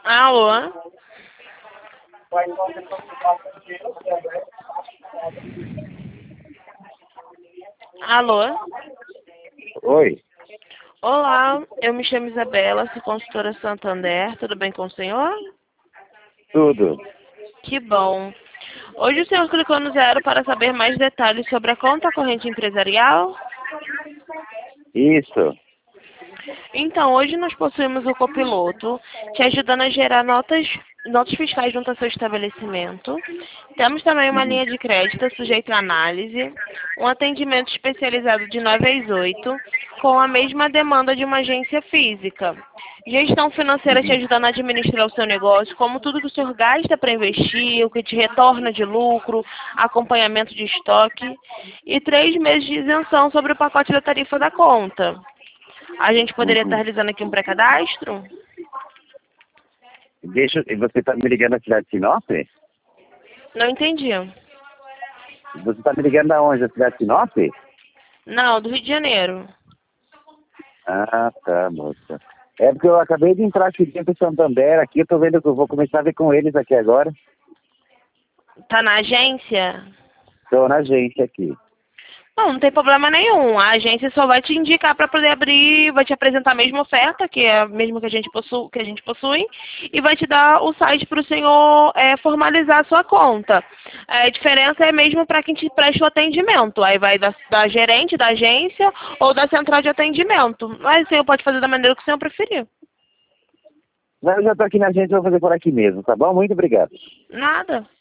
Alô? Alô? Oi, Olá, eu me chamo Isabela, sou consultora Santander, tudo bem com o senhor? tudo. Que bom. Hoje o senhor clicou no 0 para saber mais detalhes sobre a conta corrente empresarial? Isso. Então, hoje nós possuímos o copiloto, te ajudando a gerar notas fiscais junto ao seu estabelecimento. Temos também uma linha de crédito sujeita à análise, um atendimento especializado de 9 às 8, com a mesma demanda de uma agência física. Gestão financeira te ajudando a administrar o seu negócio, como tudo que o senhor gasta para investir, o que te retorna de lucro, acompanhamento de estoque e 3 meses de isenção sobre o pacote da tarifa da conta. A gente poderia estar realizando aqui um pré-cadastro? Você está me ligando da cidade de Sinop? Não entendi. Você está me ligando da onde? Da cidade de Sinop? Não, do Rio de Janeiro. Ah, tá, moça. É porque eu acabei de entrar aqui dentro do Santander, aqui eu tô vendo que eu vou começar a ver com eles aqui agora. Tá na agência? Estou na agência aqui. Não, não tem problema nenhum. A agência só vai te indicar para poder abrir, vai te apresentar a mesma oferta, que é a mesma que a gente possui, e vai te dar o site para o senhor formalizar a sua conta. A diferença é mesmo para quem te presta o atendimento. Aí vai da gerente da agência ou da central de atendimento. Mas o senhor pode fazer da maneira que o senhor preferir. Mas eu já tô aqui na agência, eu vou fazer por aqui mesmo, tá bom? Muito obrigado. Nada.